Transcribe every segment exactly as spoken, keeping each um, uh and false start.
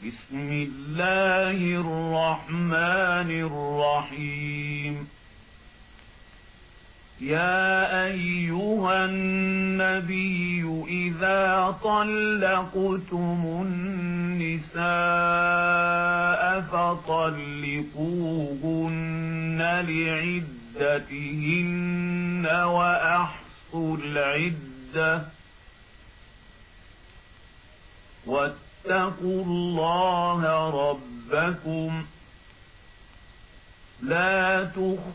بسم الله الرحمن الرحيم. يا أيها النبي إذا طلقتم النساء فطلقوهن لعدتهن وأحصوا العدة واتقوا الله ربكم لا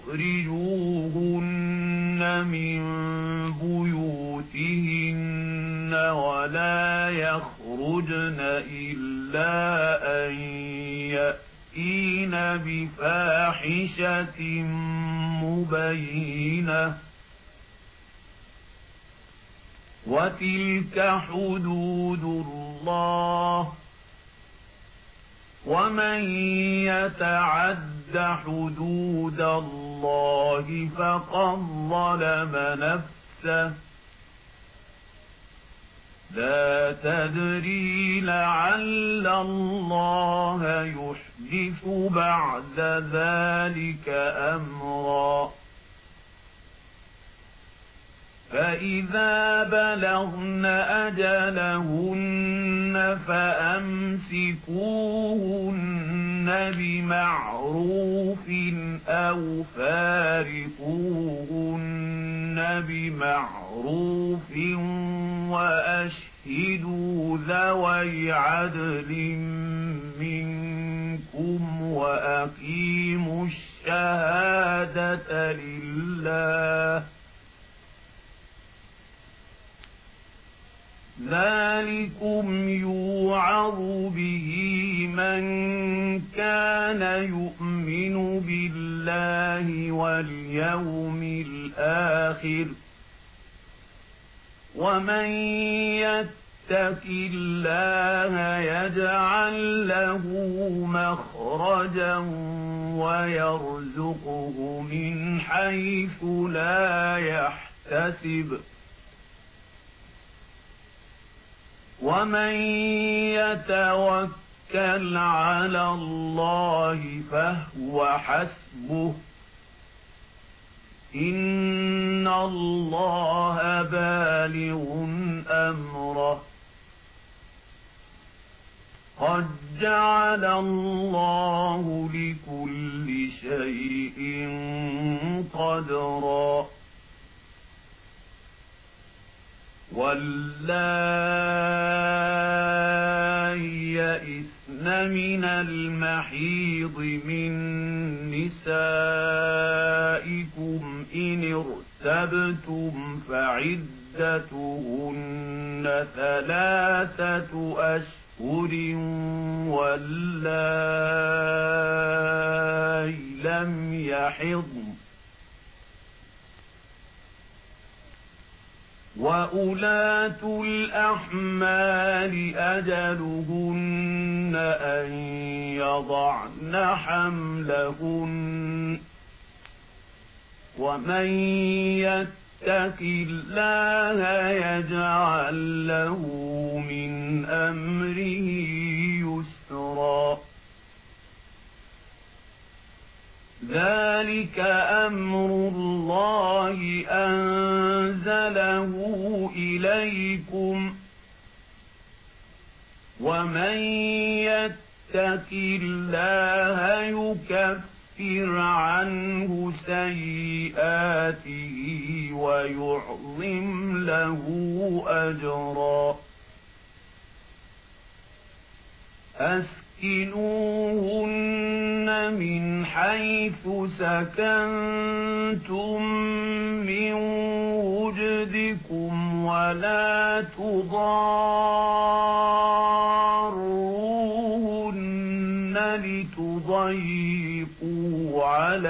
تخرجوهن من بيوتهن ولا يخرجن إلا أن يأتين بفاحشة مبينة وتلك حدود الله ومن يتعد حدود الله فقد ظلم نفسه لا تدري لعل الله يحدث بعد ذلك أمرا. فإذا بلغن أجلهن فأمسكوهن بمعروف أو فارقوهن بمعروف وأشهدوا ذوي عدل منكم وأقيموا الشهادة لله ذلكم يوعظ به من كان يؤمن بالله واليوم الآخر ومن يتق الله يجعل له مخرجا ويرزقه من حيث لا يحتسب ومن يتوكل على الله فهو حسبه إن الله بالغ أمره قد جعل الله لكل شيء قدرا. واللائي يئسن من المحيض من نسائكم إن ارتبتم فعدتهن ثلاثة أشهر واللائي لم يحضن وأولاة الأحمال أجلهن أن يضعن حملهن ومن يتق الله يجعل له من أمره يسرا. ذلك أمر الله أنزله إليكم ومن يتق الله يكفر عنه سيئاته ويعظم له أجرا. أسكنوهن من حيث سكنتم من وجدكم ولا تضاروهن لتضيقوا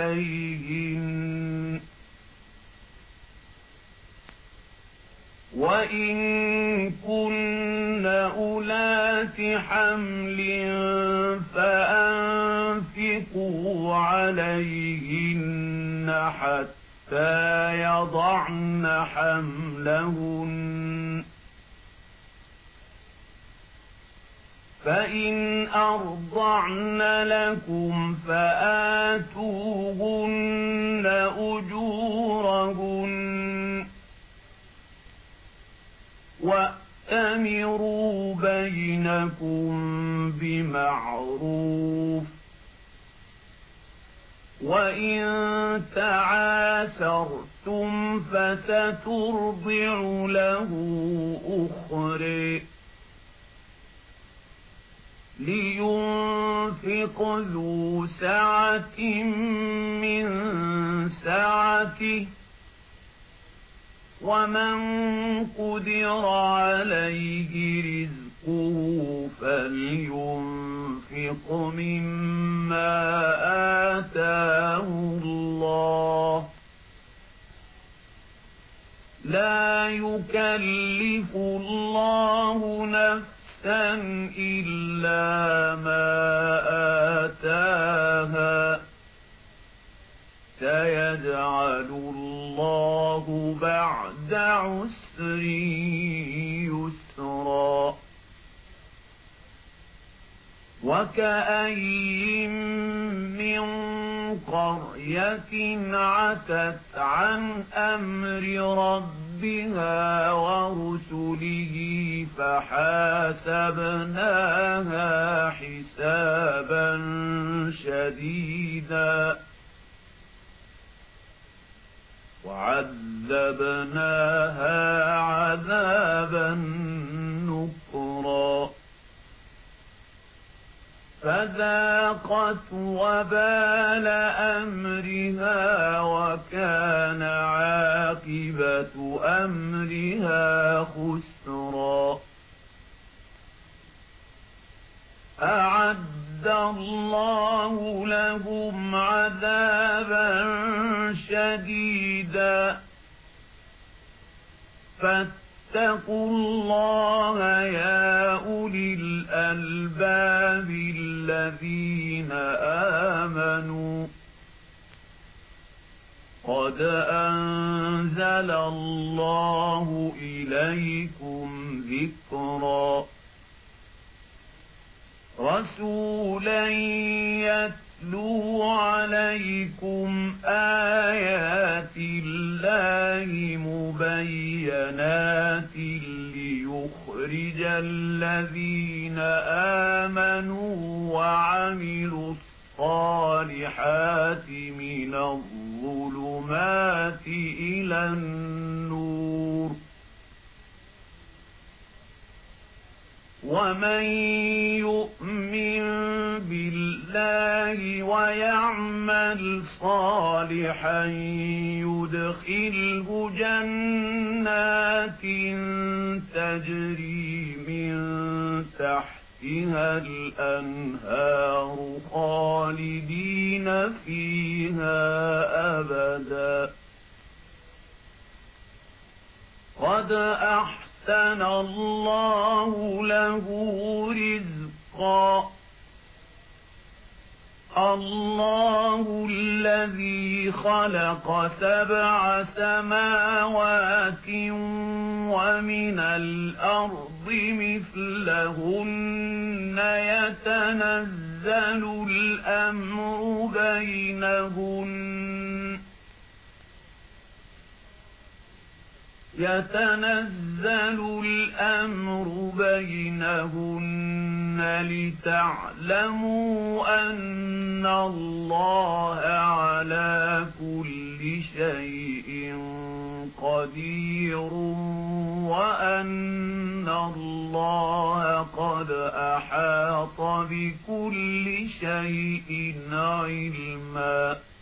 عليهن وإن كن أولات حمل فأنفقوا عليهن حتى يضعن حملهن فإن أرضعن لكم فآتوهن أجورهن وأتمروا بينكم بمعروف وإن تعاسرتم فسترضع له أخرى لينفق ذو سعة من سعته ومن قدر عليه رزقه فلينفق مما آتاه الله لا يكلف الله نفسا إلا ما آتاها سيجعل الله بعد عسر يسرا وكأي من قرية عتت عن أمر ربها ورسله فحاسبناها حسابا شديدا وعذبناها عذابا نكرا فذاقت وبال أمرها وكان عاقبة أمرها خسرا أعد الله لهم عذابا شديدا فاتقوا الله يا أولي الألباب الذين آمنوا قد أنزل الله إليكم ذكرا رسولا يتلو عليكم آيات الله مبينات ليخرج الذين آمنوا وعملوا الصالحات من الظلمات إلى النور ومن يؤمن بالله ويعمل صالحا يدخله جنات تجري من تحتها الأنهار خالدين فيها أبدا قد أحسن أحسن الله له رزقا الله الذي خلق سبع سماوات ومن الأرض مثلهن يتنزل الأمر بينهن يتنزل الأمر بينهن لتعلموا أن الله على كل شيء قدير وأن الله قد أحاط بكل شيء علما